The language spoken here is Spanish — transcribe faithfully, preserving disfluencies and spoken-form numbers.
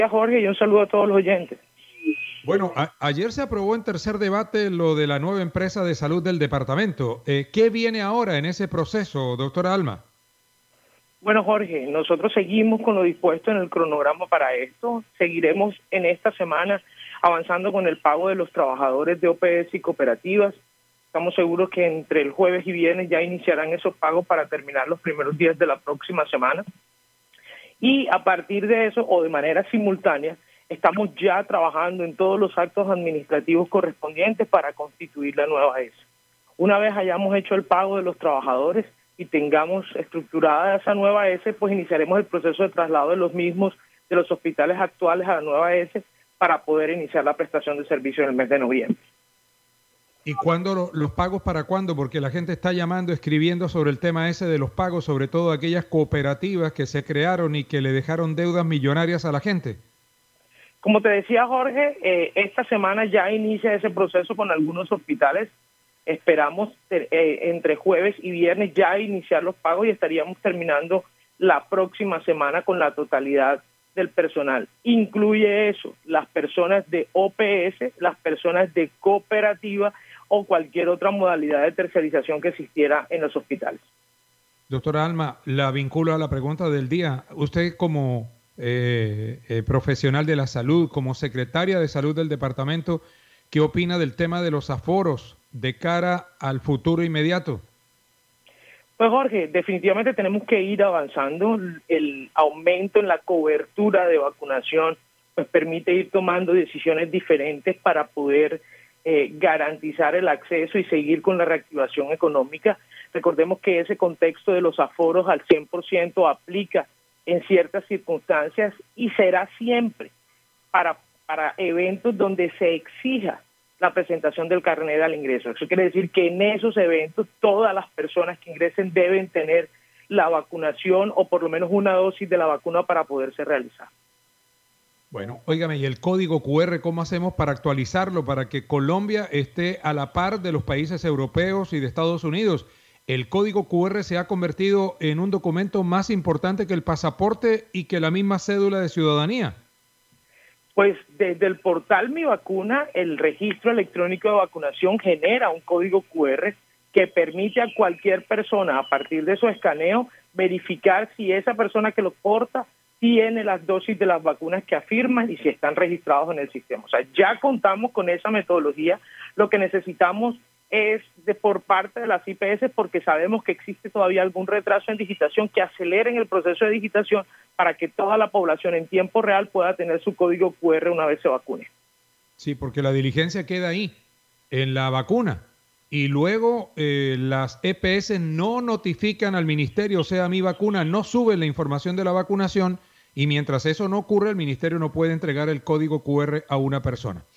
Jorge, y un saludo a todos los oyentes. Bueno, a, ayer se aprobó en tercer debate lo de la nueva empresa de salud del departamento. Eh, ¿Qué viene ahora en ese proceso, doctora Alma? Bueno, Jorge, nosotros seguimos con lo dispuesto en el cronograma para esto. Seguiremos en esta semana avanzando con el pago de los trabajadores de O P S y cooperativas. Estamos seguros que entre el jueves y viernes ya iniciarán esos pagos para terminar los primeros días de la próxima semana. Y a partir de eso, o de manera simultánea, estamos ya trabajando en todos los actos administrativos correspondientes para constituir la nueva A E S. Una vez hayamos hecho el pago de los trabajadores y tengamos estructurada esa nueva A E S, pues iniciaremos el proceso de traslado de los mismos de los hospitales actuales a la nueva A E S para poder iniciar la prestación de servicio en el mes de noviembre. ¿Y cuándo lo, los pagos para cuándo? Porque la gente está llamando, escribiendo sobre el tema ese de los pagos, sobre todo aquellas cooperativas que se crearon y que le dejaron deudas millonarias a la gente. Como te decía, Jorge, eh, esta semana ya inicia ese proceso con algunos hospitales. Esperamos eh, entre jueves y viernes ya iniciar los pagos y estaríamos terminando la próxima semana con la totalidad del personal. Incluye eso, las personas de O P S, las personas de cooperativa o cualquier otra modalidad de tercerización que existiera en los hospitales. Doctora Alma, la vinculo a la pregunta del día. Usted como eh, eh, profesional de la salud, como secretaria de salud del departamento, ¿qué opina del tema de los aforos de cara al futuro inmediato? Pues Jorge, definitivamente tenemos que ir avanzando. El aumento en la cobertura de vacunación pues permite ir tomando decisiones diferentes para poder eh, garantizar el acceso y seguir con la reactivación económica. Recordemos que ese contexto de los aforos al cien por ciento aplica en ciertas circunstancias y será siempre para, para eventos donde se exija la presentación del carnet al ingreso. Eso quiere decir que en esos eventos todas las personas que ingresen deben tener la vacunación o por lo menos una dosis de la vacuna para poderse realizar. Bueno, óigame, ¿y el código cu erre cómo hacemos para actualizarlo, para que Colombia esté a la par de los países europeos y de Estados Unidos? El código cu erre se ha convertido en un documento más importante que el pasaporte y que la misma cédula de ciudadanía. Pues desde el portal Mi Vacuna, el registro electrónico de vacunación genera un código cu erre que permite a cualquier persona, a partir de su escaneo, verificar si esa persona que lo porta tiene las dosis de las vacunas que afirman y si están registrados en el sistema. O sea, ya contamos con esa metodología. Lo que necesitamos es de por parte de las I P S, porque sabemos que existe todavía algún retraso en digitación, que aceleren el proceso de digitación para que toda la población en tiempo real pueda tener su código cu erre una vez se vacune. Sí, porque la diligencia queda ahí, en la vacuna. Y luego eh, las E P S no notifican al ministerio, o sea, Mi Vacuna no sube la información de la vacunación y mientras eso no ocurre, el ministerio no puede entregar el código cu erre a una persona.